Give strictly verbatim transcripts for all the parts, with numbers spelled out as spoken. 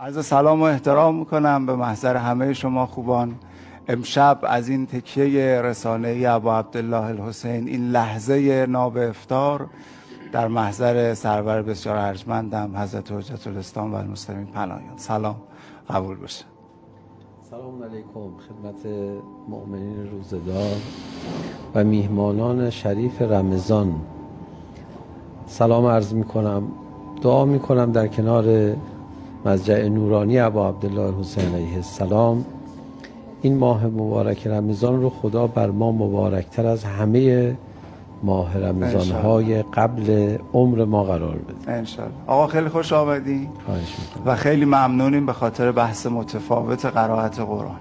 عرض سلام و احترام میکنم به محضر همه شما خوبان. امشب از این تکیه رسانه‌ای ابا عبدالله الحسین، این لحظه ناب افطار در محضر سرور بسیار ارجمندم حضرت حجت الاسلام و المسلمین پناهیان، سلام قبول بشه. سلام علیکم خدمت مؤمنین روزدار و میهمانان شریف رمضان. سلام عرض میکنم، دعا میکنم در کنار مضجع نورانی ابا عبدالله الحسین علیه السلام این ماه مبارک رمضان رو خدا بر ما مبارکتر از همه ماه رمضان‌های قبل عمر ما قرار بده انشالله. آقا خیلی خوش آمدین و خیلی ممنونیم به خاطر بحث متفاوت قرائت قرآن.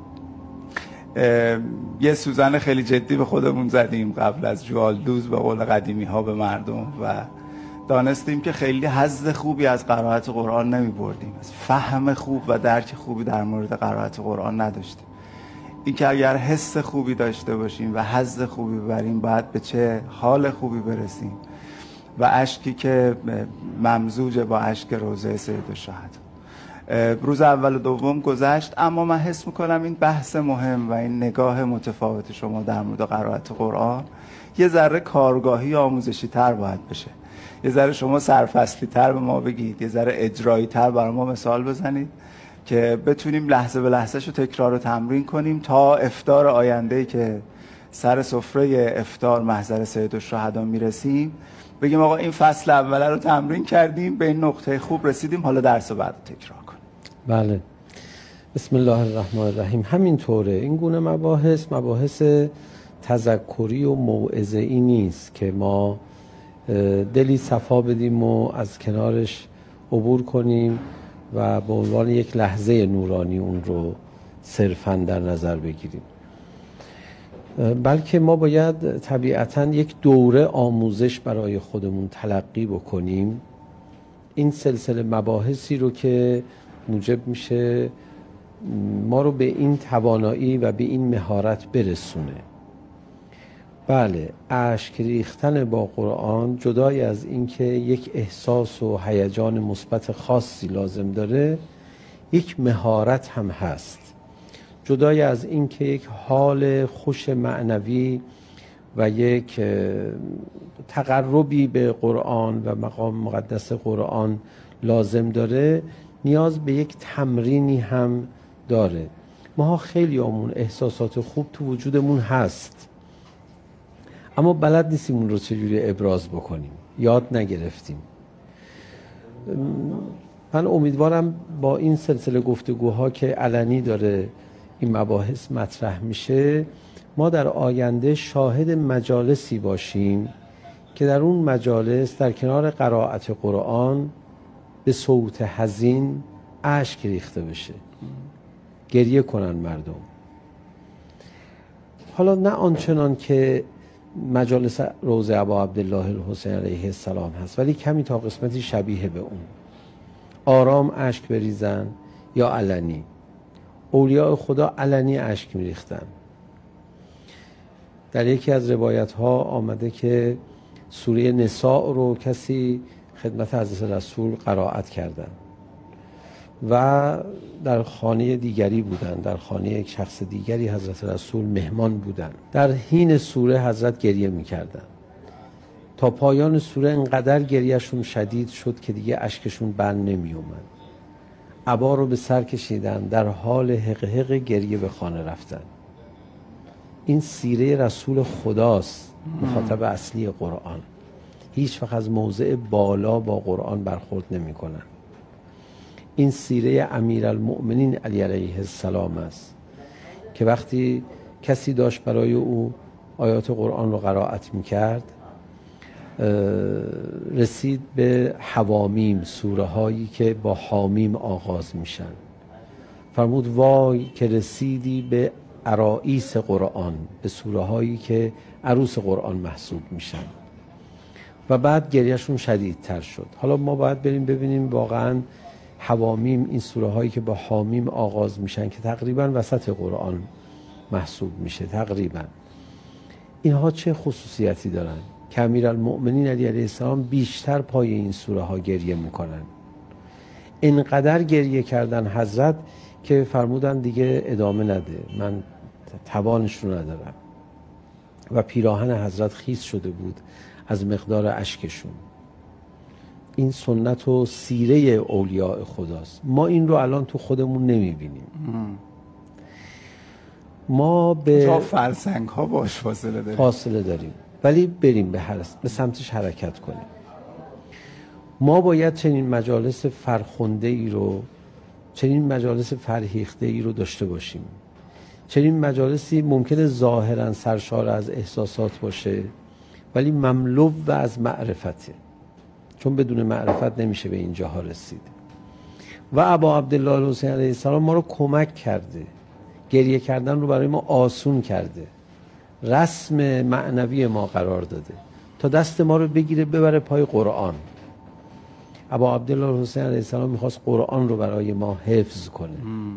یه سوزن خیلی جدی به خودمون زدیم قبل از جوالدوز به قول قدیمی ها به مردم و دانستیم که خیلی حظ خوبی از قرائت قرآن نمی بردیم، از فهم خوب و درک خوبی در مورد قرائت قرآن نداشتیم. این که اگر حس خوبی داشته باشیم و حظ خوبی ببریم باید به چه حال خوبی برسیم و اشکی که ممزوج با اشک روضه سید الشهدا. روز اول و دوم گذشت، اما من حس میکنم این بحث مهم و این نگاه متفاوت شما در مورد قرائت قرآن یه ذره کارگاهی آموزشی تر باید بشه. یه ذره شما سرفصلی تر به ما بگید، یه ذره اجرایی تر برای ما مثال بزنید که بتونیم لحظه به لحظه‌شو تکرار و تمرین کنیم تا افطار آینده‌ای که سر سفره افطار محضر سید الشهدا میرسیم بگیم آقا این فصل اوله رو تمرین کردیم، به این نقطه خوب رسیدیم، حالا درس بعد تکرار کنیم. بله، بسم الله الرحمن الرحیم. همینطوره، این گونه مباحث مباحث تذکری و موعظه‌ای نیست که ما دلی صفا بدیم و از کنارش عبور کنیم و به عنوان یک لحظه نورانی اون رو صرفاً در نظر بگیریم، بلکه ما باید طبیعتاً یک دوره آموزش برای خودمون تلقی بکنیم. این سلسله مباحثی رو که موجب میشه ما رو به این توانایی و به این مهارت برسونه. بله، اشک ریختن با قرآن جدای از اینکه یک احساس و هیجان مثبت خاصی لازم داره، یک مهارت هم هست. جدای از اینکه یک حال خوش معنوی و یک تقربی به قرآن و مقام مقدس قرآن لازم داره، نیاز به یک تمرینی هم داره. ما خیلی همون احساسات خوب تو وجودمون هست، اما بلد نیستیم اون رو چجوری ابراز بکنیم، یاد نگرفتیم. من امیدوارم با این سلسله گفتگوها که علنی داره این مباحث مطرح میشه، ما در آینده شاهد مجالسی باشیم که در اون مجالس در کنار قرائت قرآن به صوت حزین اشک ریخته بشه، گریه کنن مردم. حالا نه آنچنان که مجالس روضه ابا عبدالله الحسین علیه السلام هست، ولی کمی تا قسمتی شبیه به اون، آرام اشک بریزن یا علنی. اولیاء خدا علنی اشک میریختن. در یکی از روایت ها آمده که سوره نساء رو کسی خدمت حضرت رسول قرائت کردن و در خانه دیگری بودن، در خانه یک شخص دیگری حضرت رسول مهمان بودن. در حین سوره حضرت گریه میکردن تا پایان سوره. انقدر گریهشون شدید شد که دیگه اشکشون بند نمی اومد. عبا رو به سر کشیدن، در حال حق حق گریه به خانه رفتن. این سیره رسول خداست، مخاطب اصلی قرآن. هیچ وقت از موضع بالا با قرآن برخورد نمی کنن. این سیره امیرالمؤمنین علی علیه السلام است که وقتی کسی داشت برای او آیات قرآن رو قرائت میکرد، رسید به حوامیم، سوره هایی که با حامیم آغاز میشن. فرمود وای که رسیدی به عرائیس قرآن، به سوره هایی که عروس قرآن محسوب میشن. و بعد گریهشون شدیدتر شد. حالا ما باید بریم ببینیم واقعا حوامیم، این سوره هایی که با حامیم آغاز میشن که تقریبا وسط قرآن محسوب میشه تقریبا، اینها چه خصوصیتی دارن که امیرالمؤمنین علی علیه السلام بیشتر پای این سوره ها گریه میکنن؟ اینقدر گریه کردن حضرت که فرمودن دیگه ادامه نده، من توانش رو ندارم و پیراهن حضرت خیس شده بود از مقدار اشکشون. این سنت و سیره اولیاء خداست. ما این رو الان تو خودمون نمیبینیم. ما به فرسنگ ها باش فاصله داریم فاصله داریم ولی بریم به هر به سمتش حرکت کنیم. ما باید چنین مجالس فرخنده ای رو، چنین مجالس فرهیخته ای رو داشته باشیم. چنین مجالسی ممکنه ظاهرا سرشار از احساسات باشه ولی مملو و از معرفته، چون بدون معرفت نمیشه به اینجاها رسید. و ابا عبدالله الحسین علیه السلام ما رو کمک کرده، گریه کردن رو برای ما آسون کرده، رسم معنوی ما قرار داده تا دست ما رو بگیره ببره پای قرآن. ابا عبدالله الحسین علیه السلام میخواست قرآن رو برای ما حفظ کنه.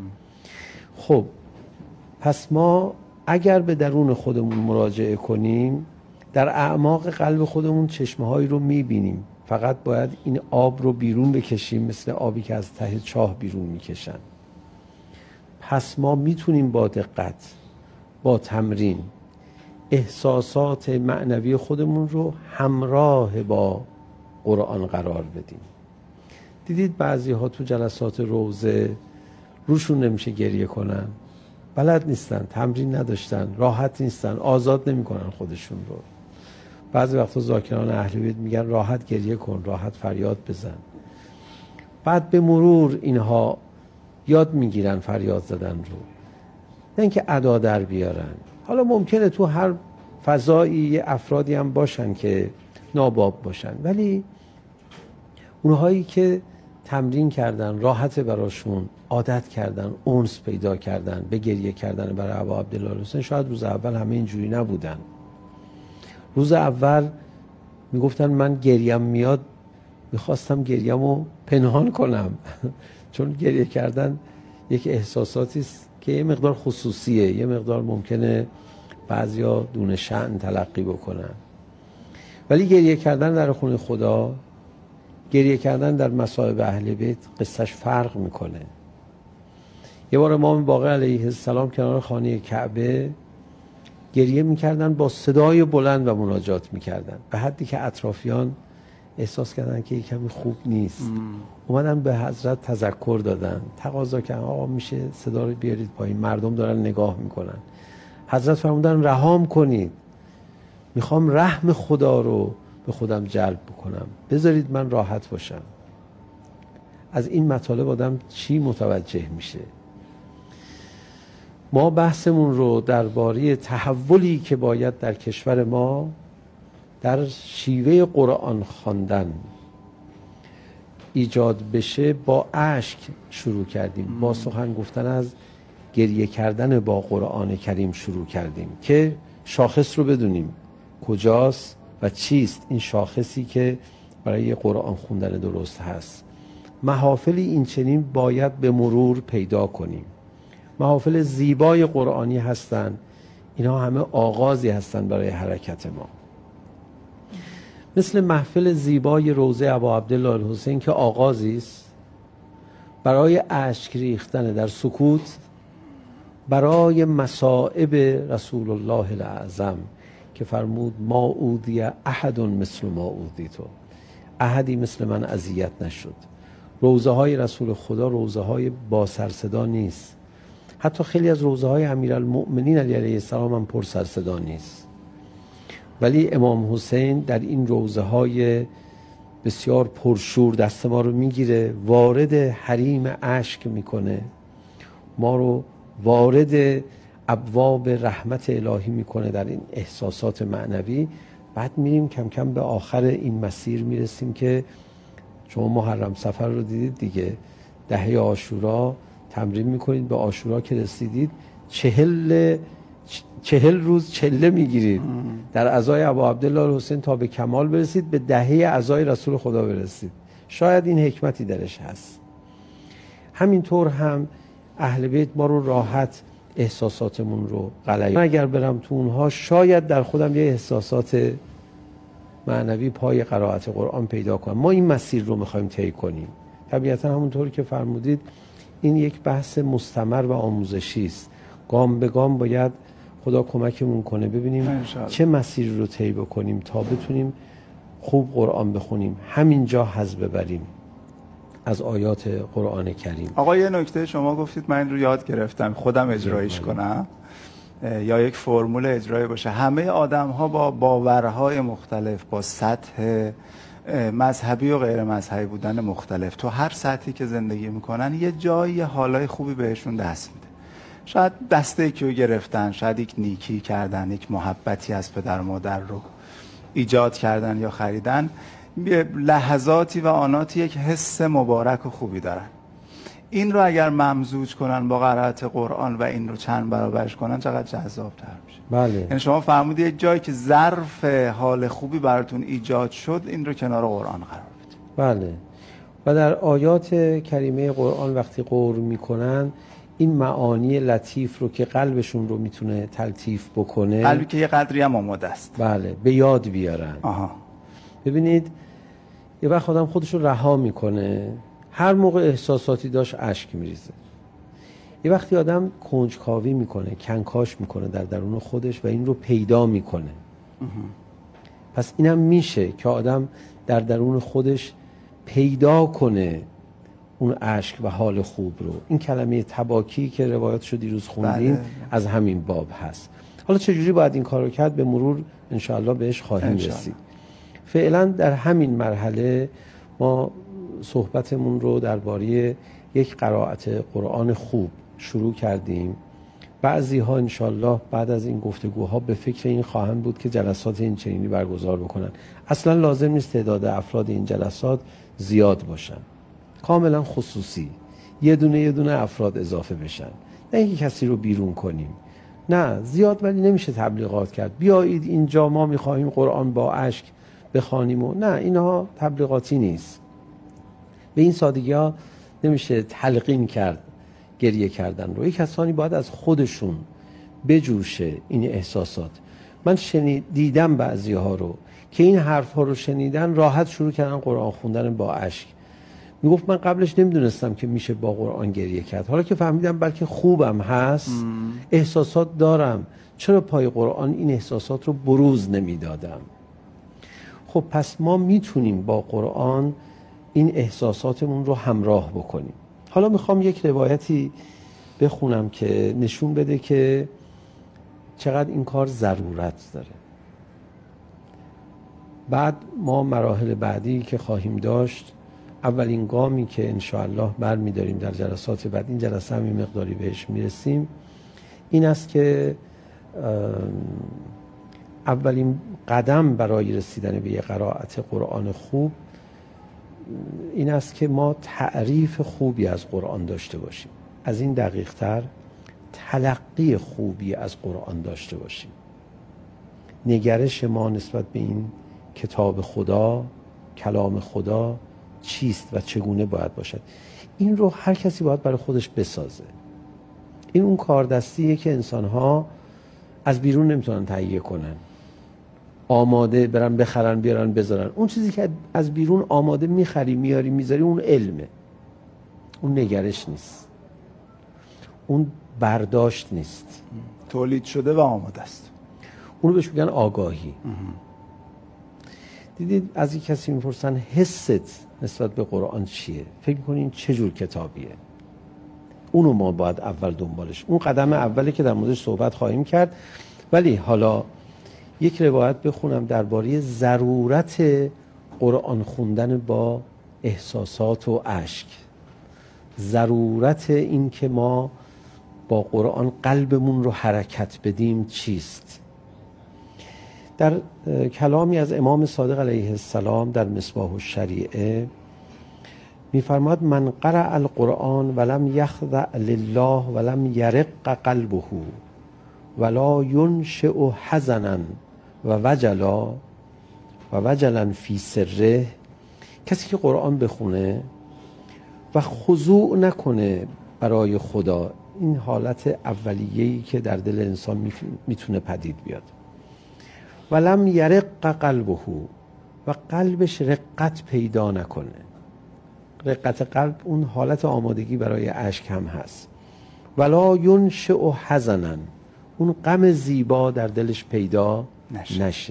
خب پس ما اگر به درون خودمون مراجعه کنیم در اعماق قلب خودمون چشمه‌هایی رو میبینیم، فقط باید این آب رو بیرون بکشیم، مثل آبی که از ته چاه بیرون میکشن. پس ما میتونیم با دقت، با تمرین، احساسات معنوی خودمون رو همراه با قرآن قرار بدیم. دیدید بعضی ها تو جلسات روزه روشون نمیشه گریه کنن، بلد نیستن، تمرین نداشتن، راحت نیستن، آزاد نمیکنن خودشون رو. بعضی وقتا ذاکران اهل بیت میگن راحت گریه کن، راحت فریاد بزن. بعد به مرور اینها یاد میگیرن فریاد زدن رو، نه اینکه ادا در بیارن. حالا ممکنه تو هر فضایی یه افرادی هم باشن که ناباب باشن، ولی اونهایی که تمرین کردن، راحت براشون، عادت کردن، انس پیدا کردن به گریه کردن برای ابا عبدالله الحسین، شاید روز اول همه اینجوری نبودن. روز اول میگفتن من گریم میاد، میخواستم گریمو پنهان کنم چون گریه کردن یک احساساتی است که یه مقدار خصوصیه، یه مقدار ممکنه بعضیا دون شأن تلقی بکنن. ولی گریه کردن در خونه خدا، گریه کردن در مصائب اهل بیت قصهش فرق میکنه. یه بار امام باقر علیه السلام کنار خانه کعبه گریه میکردن، با صدای بلند و مناجات میکردن، به حدی که اطرافیان احساس کردن که کمی خوب نیست. ام. اومدن به حضرت تذکر دادن، تقاضا کردن آقا میشه صدا رو بیارید پایین، مردم دارن نگاه میکنن. حضرت فرمودن رهام کنید، میخوام رحم خدا رو به خودم جلب بکنم، بذارید من راحت باشم. از این مطالب آدم چی متوجه میشه؟ ما بحثمون رو درباره تحولی که باید در کشور ما در شیوه قرآن خواندن ایجاد بشه با اشک شروع کردیم، با سخن گفتن از گریه کردن با قرآن کریم شروع کردیم که شاخص رو بدونیم کجاست و چیست این شاخصی که برای قرآن خوندن درست هست. محافلی این چنین باید به مرور پیدا کنیم. محافل زیبای قرآنی هستن، اینا همه آغازی هستن برای حرکت ما. مثل محفل زیبای روضه ابا عبدالله الحسین که آغازی است برای اشک ریختن در سکوت برای مصائب رسول الله الاعظم که فرمود ما اوذی احد مثل ما اوذیت، احدی مثل من اذیت نشد. روضه های رسول خدا روضه های با سر صدا نیست، حتی خیلی از روضه های امیرالمؤمنین علی علیه السلام هم پر سر صدا نیست، ولی امام حسین در این روضه های بسیار پرشور دست ما رو میگیره، وارد حریم اشک میکنه، ما رو وارد ابواب رحمت الهی میکنه در این احساسات معنوی. بعد میریم کم کم به آخر این مسیر میرسیم که شما محرم سفر رو دیدید دیگه، دهه عاشورا تمرین میکنید، به عاشورا که رسیدید چهل چهل روز چله میگیرید در عزای ابا عبدالله الحسین تا به کمال برسید، به دهه عزای رسول خدا برسید. شاید این حکمتی درش هست. همینطور هم اهل بیت ما رو راحت احساساتمون رو غلیان، اگر برم تو اونها شاید در خودم یه احساسات معنوی پای قرائت قرآن پیدا کنم. ما این مسیر رو میخوایم طی کنیم، طبیعتا همونطور که فرمودید این یک بحث مستمر و آموزشی است. گام به گام باید خدا کمکمون کنه ببینیم انشالله چه مسیری رو طی بکنیم تا بتونیم خوب قرآن بخونیم، همینجا حظ ببریم از آیات قرآن کریم. آقا یه نکته شما گفتید من این رو یاد گرفتم خودم اجرایش کنم یا یک فرمول اجرایی باشه. همه آدم ها با باورهای مختلف، با سطح مذهبی و غیر مذهبی بودن مختلف، تو هر سطحی که زندگی میکنن یه جایی حالای خوبی بهشون دست میده. شاید دسته یکی رو گرفتن، شاید یک نیکی کردن، یک محبتی از پدر مادر رو ایجاد کردن یا خریدن، لحظاتی و آناتی یک حس مبارک و خوبی دارن. این رو اگر ممزوج کنن با قرائت قرآن و این رو چند برابرش کنن چقدر جذاب‌تر میشه. بله. یعنی شما فرمودید یک جایی که ظرف حال خوبی براتون ایجاد شد این رو کنار قرآن قرار بدید. بله. و در آیات کریمه قرآن وقتی غور میکنن این معانی لطیف رو که قلبشون رو میتونه تلطیف بکنه، قلبی که یه قدری هم آماده است، بله، به یاد بیارن. آها. ببینید یه وقت آدم خودش رو رها میکنه، هر موقع احساساتی داشت اشک میریزه. یه وقتی آدم کنجکاوی میکنه، کنکاش میکنه در درون خودش و این رو پیدا میکنه. پس اینم میشه که آدم در درون خودش پیدا کنه اون اشک و حال خوب رو. این کلمه تباکی که روایاتشو دیروز خوندیم بله. از همین باب هست. حالا چجوری باید این کار رو کرد به مرور انشاءالله بهش خواهیم رسید. فعلا در همین مرحله ما صحبتمون رو درباره یک قرائت قرآن خوب شروع کردیم. بعضی ها انشالله بعد از این گفتگوها به فکر این خواهند بود که جلسات این چنینی برگزار بکنن. اصلا لازم نیست تعداد افراد این جلسات زیاد باشن، کاملا خصوصی یه دونه یه دونه افراد اضافه بشن، نه اینکه کسی رو بیرون کنیم، نه زیاد ولی نمیشه تبلیغات کرد بیایید اینجا ما میخواهیم قرآن با اشک بخوانیم و نه، اینها تبلیغاتی نیست. به این سادگی ها نمیشه تلقین کرد گریه کردن رو. یک کسانی باید از خودشون بجوشه این احساسات. من شنید دیدم بعضی ها رو که این حرف ها رو شنیدن راحت شروع کردن قرآن خوندن با اشک. میگفت من قبلش نمیدونستم که میشه با قرآن گریه کرد، حالا که فهمیدم بلکه خوبم هست مم. احساسات دارم، چرا پای قرآن این احساسات رو بروز نمیدادم؟ خب پس ما میتونیم با قرآن این احساساتمون رو همراه بکنیم. حالا میخوام یک روایتی بخونم که نشون بده که چقدر این کار ضرورت داره. بعد ما مراحل بعدی که خواهیم داشت، اولین گامی که انشاءالله برمی‌داریم در جلسات بعد، این جلسه هم این مقداری بهش میرسیم، این است که اولین قدم برای رسیدن به یک قرائت قرآن خوب این است که ما تعریف خوبی از قرآن داشته باشیم. از این دقیق تر تلقی خوبی از قرآن داشته باشیم. نگرش ما نسبت به این کتاب خدا، کلام خدا چیست و چگونه باید باشد، این رو هر کسی باید برای خودش بسازه. این اون کاردستیه که انسان‌ها از بیرون نمیتونن تهیه کنن، آماده برن بخرن بیارن بذارن. اون چیزی که از بیرون آماده میخری میاری میذاری اون علمه، اون نگرش نیست، اون برداشت نیست، تولید شده و آماده است. اونو بهش میگن آگاهی. دیدید از یک کسی میپرسن حست نسبت به قرآن چیه، فکر میکنین چه جور کتابیه، اونو ما باید اول دنبالش، اون قدم اولی که در موردش صحبت خواهیم کرد. ولی حالا یک روایت بخونم درباره ضرورت قرآن خوندن با احساسات و اشک، ضرورت این که ما با قرآن قلبمون رو حرکت بدیم چیست. در کلامی از امام صادق علیه السلام در مصباح الشریعه میفرماد من قرأ القرآن ولم یخضع لله ولم یرق قلبه ولا ینشئ حزنا و وجلا و وجلا فی سره، کسی که قرآن بخونه و خضوع نکنه برای خدا، این حالت اولیه‌ای که در دل انسان میتونه پدید بیاد، ولم یرق قلبه و قلبش رقت پیدا نکنه، رقت قلب اون حالت آمادگی برای اشک هم هست. ولا ینشئ حزنا، اون غم زیبا در دلش پیدا نشه, نشه.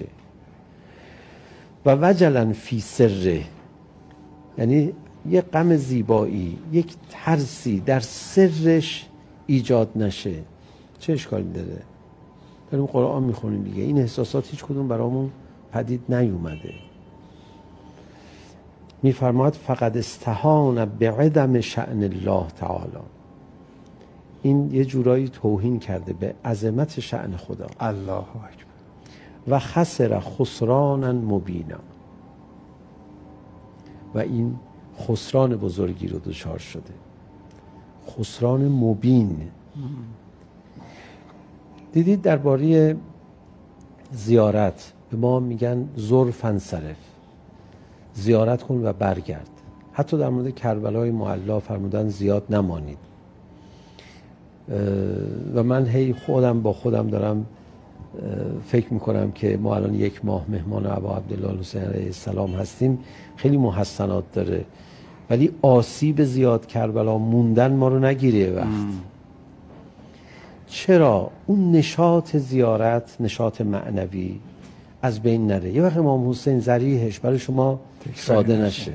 و وجلا فی سره، یعنی یک غم زیبایی، یک ترسی در سرش ایجاد نشه. چه اشکالی داره؟ داریم قرآن میخونیم دیگه، این احساسات هیچ کدوم برامون پدید نیومده. میفرماد فقد استهان بعدم شأن الله تعالی، این یه جورایی توهین کرده به عظمت شأن خدا. الله اکبر. و خسر خسرانا مبینا، و این خسران بزرگی رو دچار شده، خسران مبین. دیدید درباره زیارت به ما میگن زر فانصرف، زیارت کن و برگرد. حتی در مورد کربلای معلا فرمودن زیاد نمانید. و من هی خودم با خودم دارم فکر میکنم که ما الان یک ماه مهمان ابا عبدالله الحسین علیه السلام هستیم، خیلی محسنات داره، ولی آسیب زیاد کربلا موندن ما رو نگیره وقت. چرا اون نشاط زیارت، نشاط معنوی از بین نره؟ یه وقت امام حسین ذریحش برای شما ساده نشه.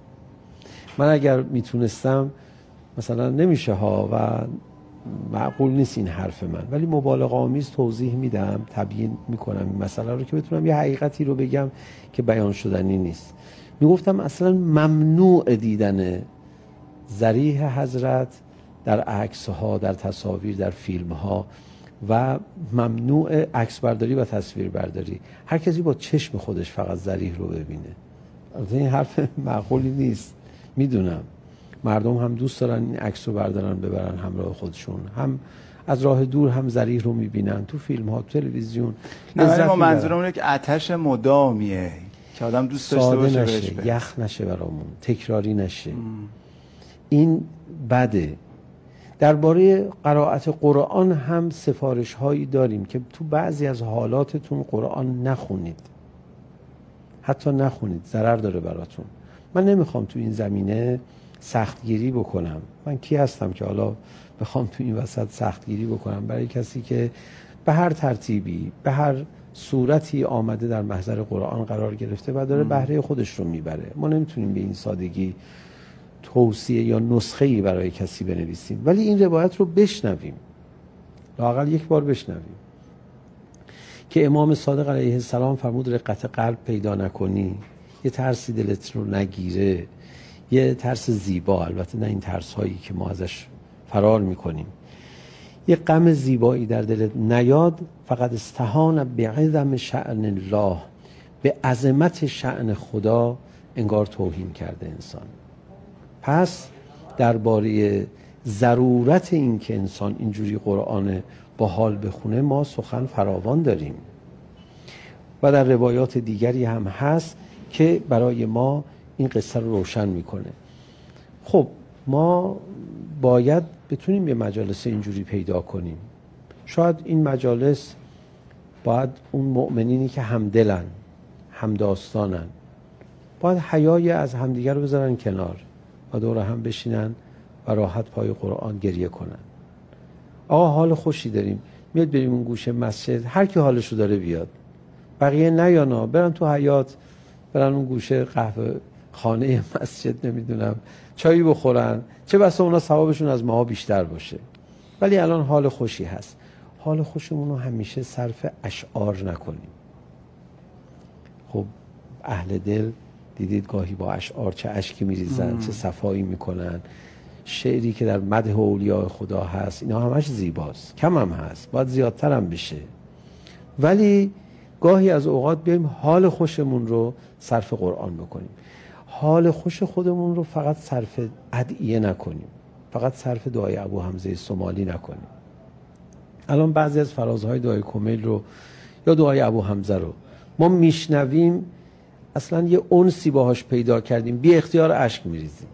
من اگر میتونستم مثلا نمیشه ها و معقول نیست این حرف من، ولی مبالغه آمیز توضیح میدم، تبیین میکنم این مسئله رو که بتونم یه حقیقتی رو بگم که بیان شدنی نیست. میگفتم اصلا ممنوع دیدن ذریح حضرت در عکس ها، در تصاویر، در فیلم ها، و ممنوع عکس برداری و تصویر برداری. هر کسی با چشم خودش فقط ذریح رو ببینه. البته این حرف معقولی نیست، میدونم مردم هم دوست دارن این عکس رو بردارن ببرن همراه خودشون، هم از راه دور هم ذریح رو میبینن تو فیلم ها، تو تلویزیون. نه ما منظورم اینه که آتش مدامیه که آدم دوست داشته باشه بهش بره، یخ نشه برامون، تکراری نشه. ام. این بده. درباره قرائت قرآن هم سفارش هایی داریم که تو بعضی از حالاتتون قرآن نخونید، حتی نخونید، ضرر داره براتون. من نمیخوام تو این زمینه سختگیری بکنم. من کی هستم که حالا بخوام تو این وسط سختگیری بکنم برای کسی که به هر ترتیبی، به هر صورتی آمده در محضر قرآن قرار گرفته و داره بهره خودش رو میبره. ما نمیتونیم به این سادگی توصیه یا نسخه‌ای برای کسی بنویسیم، ولی این روایت رو بشنویم، لااقل یک بار بشنویم که امام صادق علیه السلام فرمود رقت قلب پیدا نکنی، یه ترسی دلت رو نگیره، یه ترس زیبا، البته نه این ترس هایی که ما ازش فرار میکنیم، یه غم زیبایی در دلت نیاد، فقط استهان بعظم شأن الله، به عظمت شأن خدا انگار توهین کرده انسان. پس درباره ضرورت این که انسان اینجوری قرآن با حال بخونه ما سخن فراوان داریم و در روایات دیگری هم هست که برای ما این قصه رو روشن میکنه. خب ما باید بتونیم یه مجالس اینجوری پیدا کنیم. شاید این مجالس باید اون مؤمنینی که همدلن، همداستانن، باید حیای از همدیگر رو بذارن کنار و دور هم بشینن و راحت پای قرآن گریه کنن. آقا حال خوشی داریم، میاد بریم اون گوشه مسجد، هر کی حالشو داره بیاد، بقیه نیانا برن تو حیاط، برن اون گوشه قهوه خانه مسجد نمیدونم چایی بخورن، چه بسا اونا ثوابشون از ماها بیشتر باشه. ولی الان حال خوشی هست، حال خوشمون رو همیشه صرف اشعار نکنیم. خب اهل دل دیدید گاهی با اشعار چه اشکی میریزن، چه صفایی میکنن، شعری که در مدح اولیاء خدا هست، اینا همش زیباست، کم هم هست، باید زیادتر هم بشه. ولی گاهی از اوقات بیایم حال خوشمون رو صرف قرآن بکنیم، حال خوش خودمون رو فقط صرف ادعیه نکنیم، فقط صرف دعای ابو حمزه سومالی نکنیم. الان بعضی از فرازهای دعای کمیل رو یا دعای ابو حمزه رو ما میشنویم، اصلا یه انسی باهاش پیدا کردیم، بی اختیار اشک میریزیم.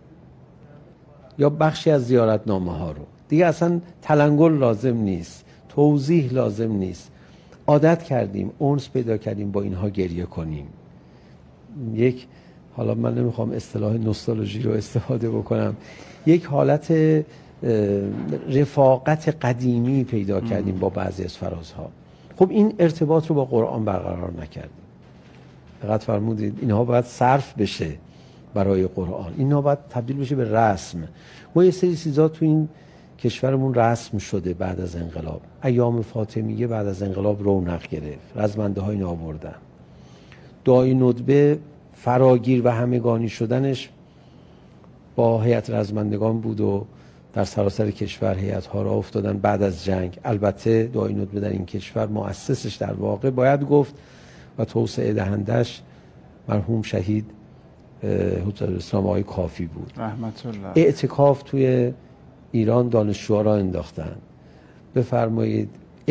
یا بخشی از زیارتنامه ها رو دیگه اصلا تلنگل لازم نیست، توضیح لازم نیست، عادت کردیم، انس پیدا کردیم با اینها گریه کنیم. یک حالا من نمیخوام اصطلاح نوستالژی رو استفاده بکنم، یک حالت رفاقت قدیمی پیدا کردیم با بعضی از فرازها. خب این ارتباط رو با قرآن برقرار نکردیم. دقت فرمودید اینها باید صرف بشه برای قرآن، اینها باید تبدیل بشه به رسم. ما یه سری چیزا تو این کشورمون رسم شده بعد از انقلاب. ایام فاطمیه بعد از انقلاب رونق گرفت، رزمنده های نابردن، داعی ندبه فراگیر و همگانی شدنش با هیئت رزمندگان بود و در سراسر کشور هیئت ها را افتادن بعد از جنگ. البته داعی ندبه در این کشور مؤسسش در واقع باید گفت و توسعه دهندش مرحوم شهید حجت الاسلام آقای کافی بود. رحمت الله. اعتکاف توی ایران دانشجوها را انداختن. بفرمایید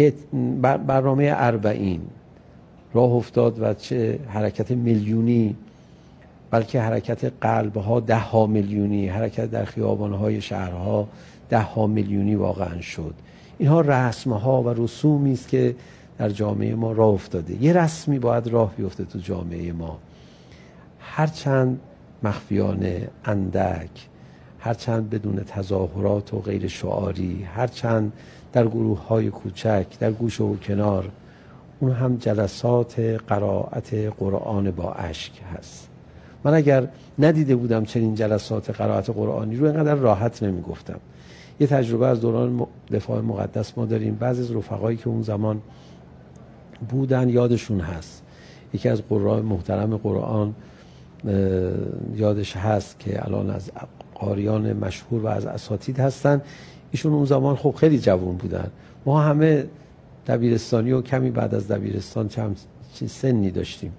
برنامه اربعین راه افتاد و چه حرکت میلیونی، بلکه حرکت قلبها ده ها میلیونی، حرکت در خیابانهای شهرها ده ها میلیونی واقعا شد. اینها رسمها و رسومی است که در جامعه ما راه افتاده. یه رسمی باید راه بیفته تو جامعه ما، هرچند مخفیانه، اندک، هرچند بدون تظاهرات و غیر شعاری، هرچند در گروه های کوچک، در گوشه و کنار، اون هم جلسات قرائت قرآن با اشک هست. من اگر ندیده بودم چنین جلسات قرائت قرآنی رو اینقدر راحت نمی گفتم. یه تجربه از دوران دفاع مقدس ما داریم. بعضی از رفقایی که اون زمان بودن یادشون هست، یکی از قرآن محترم قرآن یادش هست که الان از قاریان مشهور و از اساتید هستن. ایشون اون زمان خب خیلی جوان بودن، ما همه دبیرستانی و کمی بعد از دبیرستان چند سنی داشتیم.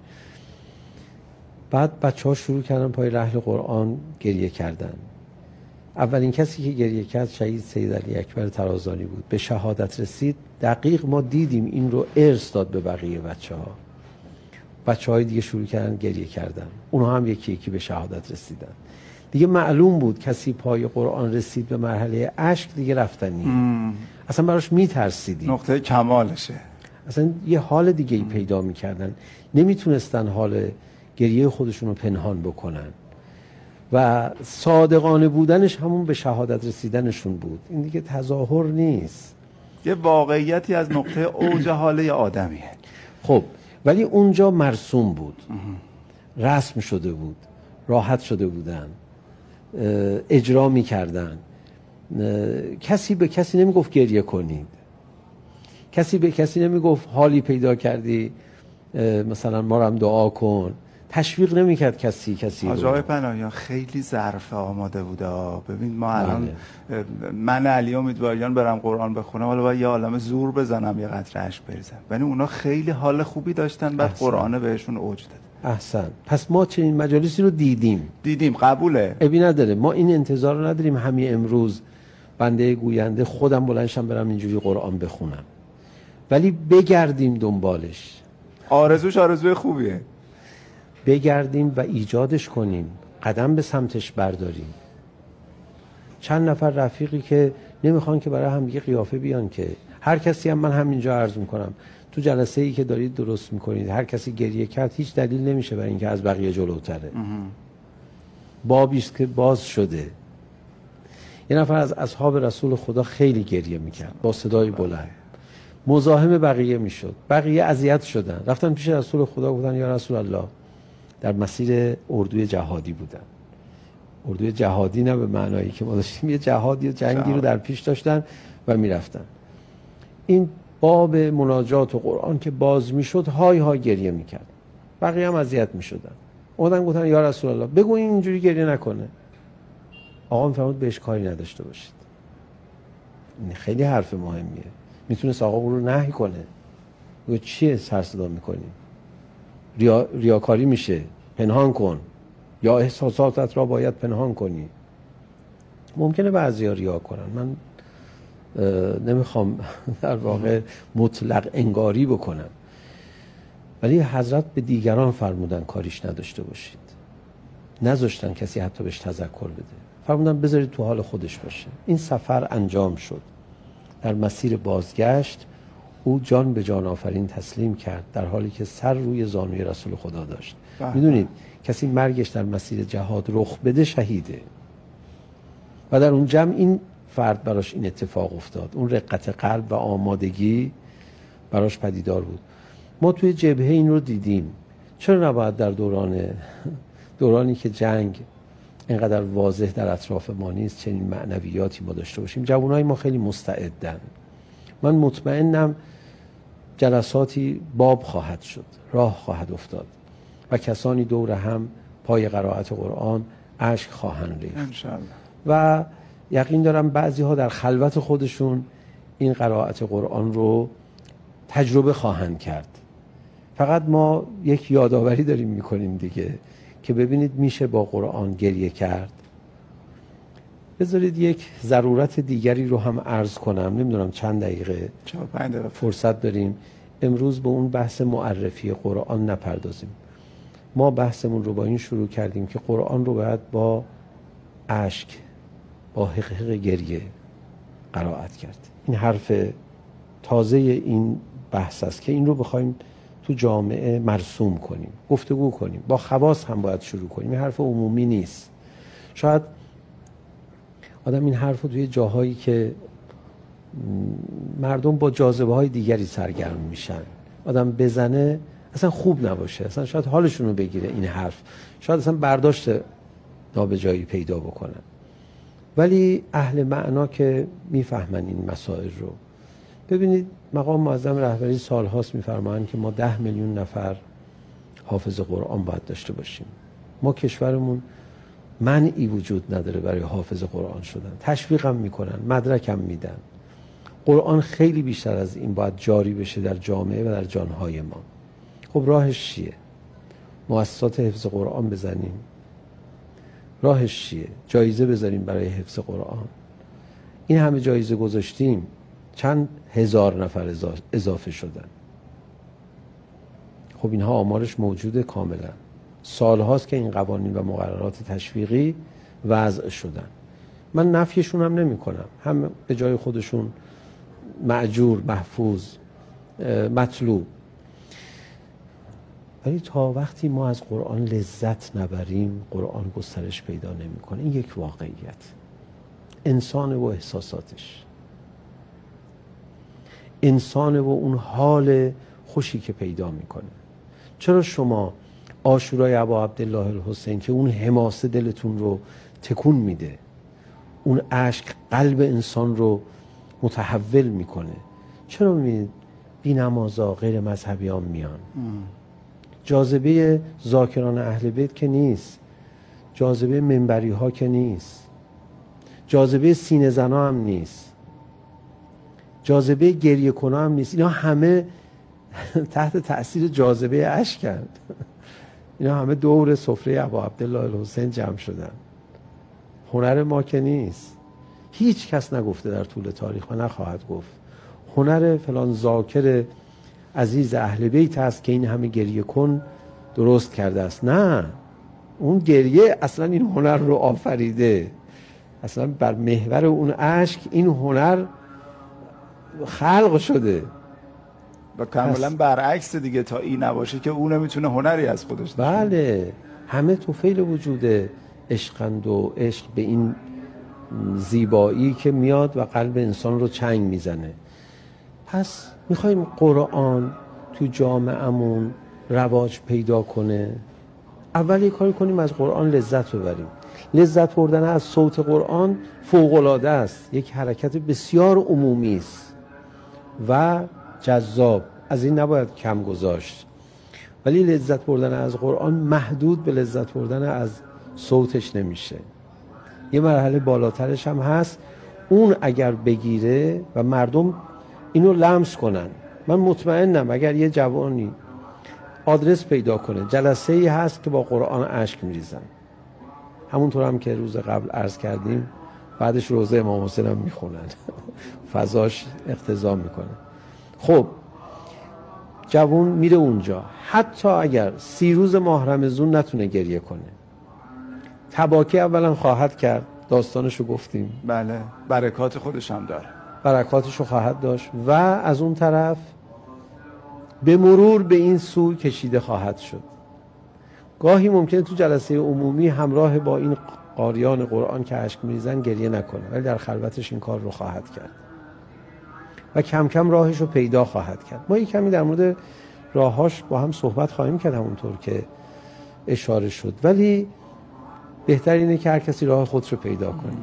بعد بچه ها شروع کردن پای رحل قرآن گریه کردن. اولین کسی که گریه کرد شهید سید علی اکبر طرازانی بود. به شهادت رسید، دقیق ما دیدیم این رو ارث داد به بقیه بچه ها. بچه های دیگه شروع کردن گریه کردن، اونها هم یکی یکی به شهادت رسیدن. دیگه معلوم بود کسی پای قرآن رسید به مرحله اشک دیگه رفتنی، اصلا براش میترسیدیم، نقطه کمالشه. اصلا یه حال دیگه ای پیدا میکردن، نمیتونستن حال گریه خودشون رو پنهان بکنن و صادقانه بودنش همون به شهادت رسیدنشون بود. این دیگه تظاهر نیست، یه واقعیتی از نقطه اوج حاله آدمیه. خب ولی اونجا مرسوم بود، رسم شده بود، راحت شده بودن، اجرا میکردن. کسی به کسی نمیگفت گریه کنید، کسی به کسی نمیگفت حالی پیدا کردی مثلا ما رو هم دعا کن، تشویق نمیکرد کسی کسی رو. آقای پناهیان خیلی ظرف آماده بوده. ببین ما الان من علی امیدواریان برم قرآن بخونم، حالا باید یه عالمه زور بزنم یه قطره اشک بریزم، ولی اونا خیلی حال خوبی داشتن، بعد قرآن بهشون اوج داد. احسن. پس ما چنین مجالسی رو دیدیم دیدیم قبوله، ابی نداره. ما این انتظار رو نداریم همین امروز بنده گوینده خودم بلندشم برم اینجوری قرآن بخونم، ولی بگردیم دنبالش. آرزوش آرزوی خوبیه، بگردیم و ایجادش کنیم، قدم به سمتش برداریم. چند نفر رفیقی که نمیخوان که برای هم دیگه قیافه بیان، که هر کسی هم من همینجا عرض میکنم تو جلسه ای که دارید درست میکنید هر کسی گریه کرد هیچ دلیل نمیشه برای اینکه از بقیه جلوتره. بابیست که باز شده. یه نفر از اصحاب رسول خدا خیلی گریه میکرد با صدای بلند، مزاحم بقیه میشد، بقیه اذیت شدن، رفتن پیش رسول خدا گفتن یا رسول الله، در مسیر اردوی جهادی بودن. اردوی جهادی نه به معنایی که ما داشتیم، یه جهادی و جنگی رو در پیش داشتن و میرفتن. این باب مناجات و قرآن که باز میشد های های گریه میکرد، بقیه هم اذیت میشدن. اومدن گفتن یا رسول الله بگو این اینجوری گریه نکنه. آقا میفرمود بهش کاری نداشته باشید. این خیلی حرف مهمیه. میتونست آقا رو نهی کنه، بگو چیه سر صدا میکنی، ریا، ریاکاری میشه، پنهان کن، یا احساساتت را باید پنهان کنی. ممکنه بعضیا ریا کنن، من نمیخوام در واقع مطلق انگاری بکنم، ولی حضرت به دیگران فرمودن کاریش نداشته باشید، نذاشتن کسی حتی بهش تذکر بده، فرمودن بذارید تو حال خودش باشه. این سفر انجام شد. در مسیر بازگشت او جان به جان آفرین تسلیم کرد در حالی که سر روی زانوی رسول خدا داشت. میدونید کسی مرگش در مسیر جهاد رخ بده شهیده و در اون جمع این فرد براش این اتفاق افتاد، اون رقت قلب و آمادگی براش پدیدار بود. ما توی جبهه این رو دیدیم. چرا نباید در دوران دورانی که جنگ اینقدر واضح در اطراف ما نیست چنین معنویاتی ما داشته باشیم؟ جوانای ما خیلی مستعدن. من مطمئنم جلساتی باب خواهد شد، راه خواهد افتاد و کسانی دور هم پای قرائت قرآن اشک خواهند ریخت انشاءالله. و یقین دارم بعضی ها در خلوت خودشون این قرائت قرآن رو تجربه خواهند کرد. فقط ما یک یادآوری داریم میکنیم دیگه که ببینید میشه با قرآن گریه کرد. بذارید یک ضرورت دیگری رو هم عرض کنم، نمیدونم چند دقیقه چهار پنج دقیقه فرصت داریم. امروز به اون بحث معرفی قرآن نپردازیم. ما بحثمون رو با این شروع کردیم که قرآن رو باید با اشک، با حقیق گریه قرائت کرد. این حرف تازه این بحث است که این رو بخوایم تو جامعه مرسوم کنیم، گفتگو کنیم، با خواص هم باید شروع کنیم. این حرف عمومی نیست. شاید آدم این حرف رو توی جاهایی که مردم با جاذبه های دیگری سرگرم میشن آدم بزنه اصلا خوب نباشه، اصلا شاید حالشون رو بگیره این حرف، شاید اصلا برداشت نابجایی پیدا بکنن. ولی اهل معنا که میفهمن این مسائل رو، ببینید مقام معظم رهبری سالهاست میفرمایند که ما ده میلیون نفر حافظ قرآن باید داشته باشیم. ما کشورمون منعی وجود نداره برای حافظ قرآن شدن، تشویقم میکنن، مدرکم میدن. قرآن خیلی بیشتر از این باید جاری بشه در جامعه و در جانهای ما. خب راهش چیه؟ مؤسسات حفظ قرآن بزنیم. راهش چیه؟ جایزه بذاریم برای حفظ قرآن. این همه جایزه گذاشتیم، چند هزار نفر اضافه شدن. خب اینها آمارش موجوده کاملا. سال هاست که این قوانین و مقررات تشویقی وضع شدن. من نفیشون هم نمی کنم، هم به جای خودشون مأجور، محفوظ، مطلوب. ولی تا وقتی ما از قرآن لذت نبریم قرآن گسترش پیدا نمیکنه. این یک واقعیت. انسان و احساساتش، انسان و اون حال خوشی که پیدا میکنه. چرا شما عاشورای ابا عبدالله الحسین که اون حماسه دلتون رو تکون میده، اون اشک قلب انسان رو متحول میکنه، چرا میبینید بی نمازا غیر مذهبیان میان؟ جاذبه ذاکران اهل بیت که نیست، جاذبه منبری ها که نیست، جاذبه سینه زنا هم نیست، جاذبه گریه کنا هم نیست. اینا همه تحت تأثیر جاذبه اشکن. اینا همه دور سفره ابا عبدالله الحسین جمع شدن. هنر ما که نیست. هیچ کس نگفته در طول تاریخ و نخواهد گفت هنر فلان ذاکر عزیز اهل بیت هست که این همه گریه کن درست کرده است. نه، اون گریه اصلا این هنر رو آفریده. اصلا بر محور اون اشک این هنر خلق شده و کاملا برعکس دیگه. تا این نباشه که اون نمیتونه هنری از خودش داشته. بله، همه توفیل وجود عشقند و عشق به این زیبایی که میاد و قلب انسان رو چنگ میزنه. پس میخوایم قرآن تو جامعه‌مون رواج پیدا کنه. اول یه کاری کنیم از قرآن لذت ببریم. لذت بردن از صوت قرآن فوق‌العاده است. یک حرکت بسیار عمومی است و جذاب، از این نباید کم گذاشت. ولی لذت بردن از قرآن محدود به لذت بردن از صوتش نمیشه. یه مرحله بالاترش هم هست. اون اگر بگیره و مردم اینو لمس کنن، من مطمئنم اگر یه جوانی آدرس پیدا کنه جلسه ای هست که با قرآن اشک میریزن، همونطور هم که روز قبل عرض کردیم بعدش روزه امام حسین هم میخونن فضاش اقتضا میکنه. خب جوان میره اونجا، حتی اگر سی روز ماه رمضان نتونه گریه کنه، تباکی اولا خواهد کرد، داستانشو گفتیم، بله، برکات خودش هم داره، برکاتشو خواهد داشت و از اون طرف به مرور به این سو کشیده خواهد شد. گاهی ممکنه تو جلسه عمومی همراه با این قاریان قرآن که اشک میریزن گریه نکنه، ولی در خلوتش این کار رو خواهد کرد و کم کم راهش رو پیدا خواهد کرد. ما یک کمی در مورد راهاش با هم صحبت خواهیم کرد همونطور که اشاره شد، ولی بهتر اینه که هر کسی راه خودش رو پیدا کنه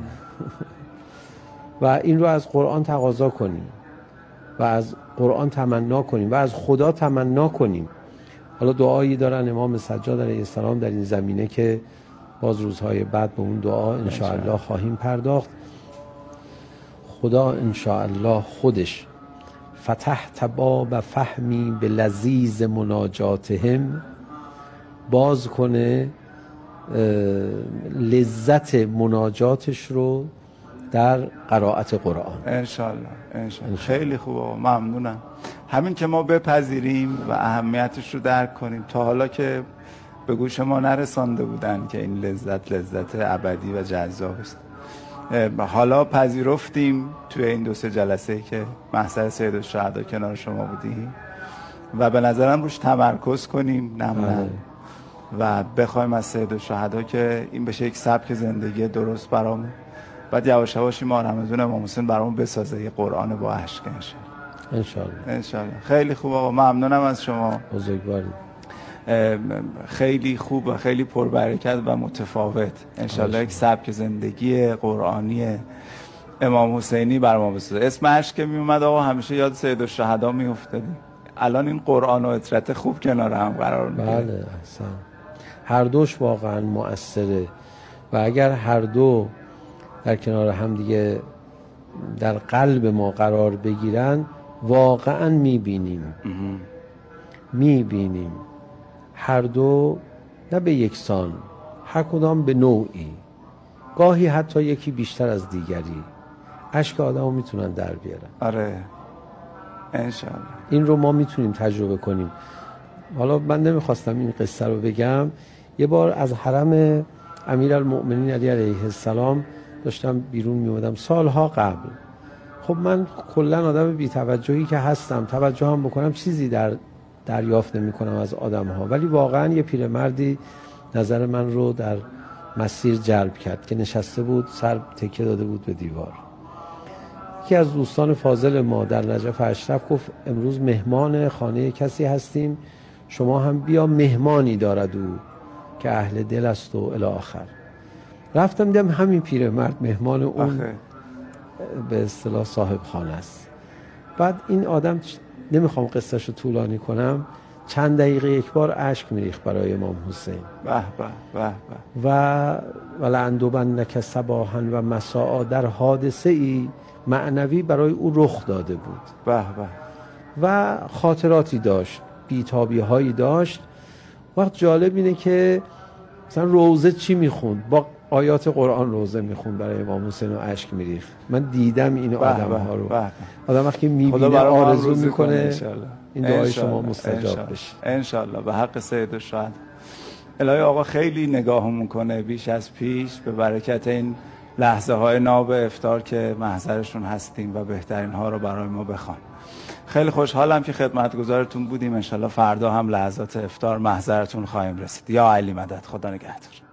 و این رو از قرآن تقاضا کنیم و از قرآن تمنا کنیم و از خدا تمنا کنیم. حالا دعایی دارن امام سجاد علیه السلام در این زمینه که باز روزهای بعد به اون دعا انشاءالله خواهیم پرداخت. خدا انشاءالله خودش فتحت باب فهمی به لذیذ مناجاتهم، باز کنه لذت مناجاتش رو در قرائت قرآن انشالله. انشالله. خیلی خوب آقا، ممنونم. همین که ما بپذیریم و اهمیتش رو درک کنیم، تا حالا که به گوش ما نرسانده بودن که این لذت لذت ابدی و جذاب است، حالا پذیرفتیم توی این دو سه جلسه که محضر سید الشهدا کنار شما بودیم و به نظرم روش تمرکز کنیم نم نم و بخوایم از سید الشهدا که این بشه یک سبک زندگی درست برامون، بعد یواش یواش ما رمضان امام حسین برامون بسازه یه قرآن با اشک انشالله. انشالله. خیلی خوب آقا، ممنونم از شما. بزرگوارید. خیلی خوب و خیلی پربرکت و متفاوت. انشالله یک سبک زندگی قرآنی امام حسینی بر ما بسازه. اسم اشک که می اومد آقا همیشه یاد سید الشهدا می افتادیم. الان این قرآن و اطرت خوب کنار هم قرار میگیره. بله احسن. هر دوش واقعا مؤثره و اگر هر دو در کنار هم دیگه در قلب ما قرار بگیرن واقعا میبینیم میبینیم هر دو نه به یکسان، هر کدام به نوعی، گاهی حتی یکی بیشتر از دیگری اشک آدمو میتونن در بیارن. آره انشالله. این رو ما میتونیم تجربه کنیم. حالا من نمیخواستم این قصه رو بگم. یه بار از حرم امیرالمؤمنین علی علیه السلام داشتم بیرون میومدم سالها قبل. خب من کلا آدم بی توجهی که هستم، توجه هم بکنم چیزی در دریافت نمی کنم از آدم ها، ولی واقعا یه پیرمردی نظر من رو در مسیر جلب کرد که نشسته بود، سر تکیه داده بود به دیوار. یکی از دوستان فاضل ما در نجف اشرف گفت امروز مهمان خانه کسی هستیم، شما هم بیا، مهمانی دارد او که اهل دل است و الی آخر. رفتم دیدم همین پیرمرد مهمان اون به اصطلاح صاحب خانه است. بعد این آدم، نمیخوام قصهش رو طولانی کنم، چند دقیقه یک بار اشک میریخت برای امام حسین. به به به به. و ولندوبنک صباحا و مساء، در حادثه ای معنوی برای او رخ داده بود. به به. و خاطراتی داشت، بیتابی هایی داشت. وقت جالب اینه که مثلا روزه چی میخوند؟ با آیات قرآن روزه میخوند برای امام حسین و اشک میریخت. من دیدم این آدم ها رو. آدم وقتی میبینه آرزو میکنه این دعای شما مستجاب بشه انشالله به حق سید الشهدا. الهی آقا خیلی نگاهمون کنه بیش از پیش به برکت این لحظه های ناب افطار که محضرشون هستیم و بهترین ها رو برای ما بخوان. خیلی خوشحالم که خدمتگزارتون بودیم. انشالله فردا هم لحظات افطار محضرتون خواهیم رسید. یا علی مدد. خدا نگهدار.